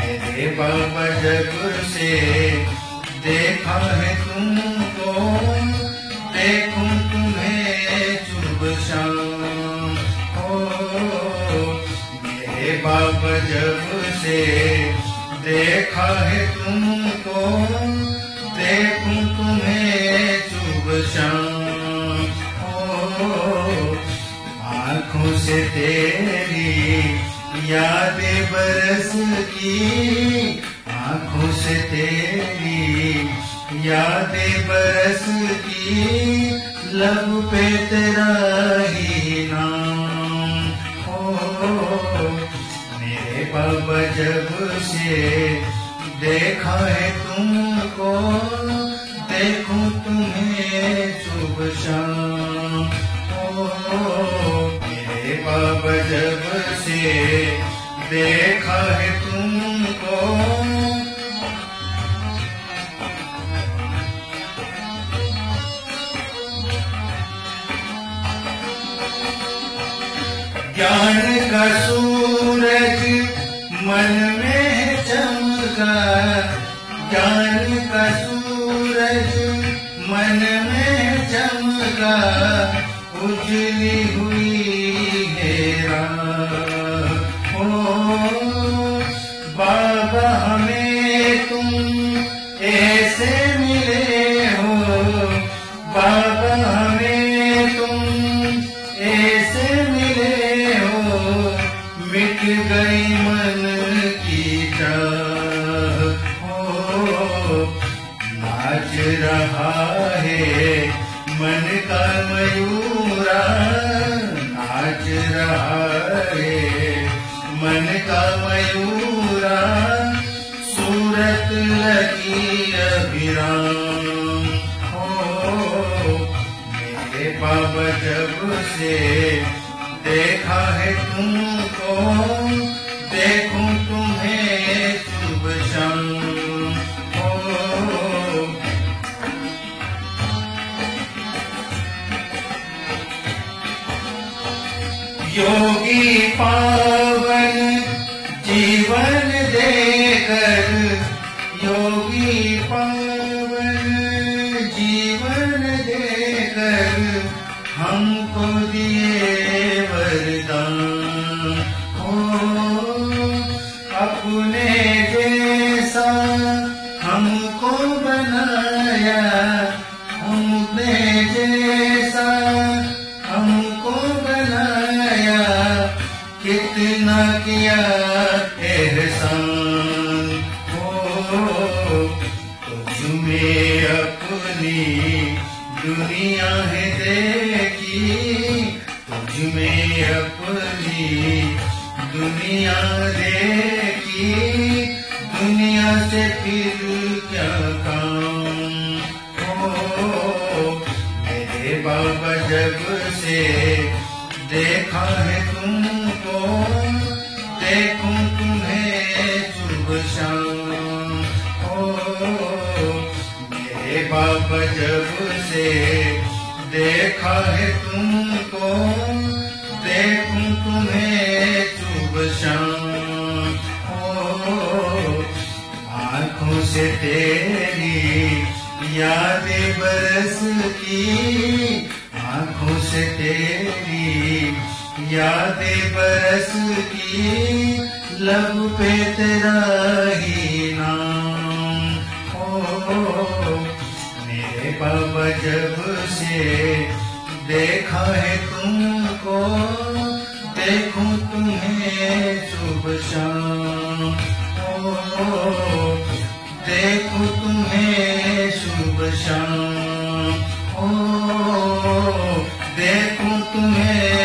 मेरे बाबा जब से देखा है तुमको, देखूं तुम्हें सुबह शाम। ओ मेरे बाबा जब से देखा है तुमको, देखूं तुम्हें सुबह शाम। ओ आँखों से तेरी यादें बरसती, आँखों से तेरी यादें बरसती, लब पे तेरा ही नाम। ओ मेरे बाबा जब से देखा है तुमको, देखूं तुम्हें सुबह शाम। ओ मेरे बाबा जब से देखा है तुमको, ज्ञान का सूरज मन में चमका, ज्ञान का सूरज मन में चमका, उजली हुई है राह। ओ बाबा हमें तुम ऐसे मिले हो, बाबा हमें तुम ऐसे मिले हो, मिट गई मन की चाह। ओ नाच रहा है मन का मयूरा, नाच रहा है मन का मयूरा, सूरत लगी अभिराम। ओ मेरे बाबा जब से देखा है तुमको, देखूं तुम्हें सुबह शाम। योगी पावन जीवन देकर, योगी पावन जीवन देकर, हमको दिए वरदान। ओ अपने जैसा हमको बनाया, हमने जैसा हमको बनाया, कितना किया एहसान। ओ तुझमें अपनी दुनिया है देखी, तुझमें अपनी दुनिया देखी, दुनिया से फिर क्या काम। ओ मेरे बाबा जब से देखा है तुमको, देखूं तुम्हें सुबह शाम। ओ मेरे बाबा जब से देखा है तुमको, देखूं तुम्हें सुबह शाम। ओ आँखों से तेरी यादें बरसती, आँखों से तेरी यादें बरसती, लब पे तेरा ही नाम। ओ मेरे बाबा जब से देखा है तुमको, देखूं तुम्हें सुबह शाम। ओ देखूं तुम्हें सुबह शाम। ओ देखूं तुम्हें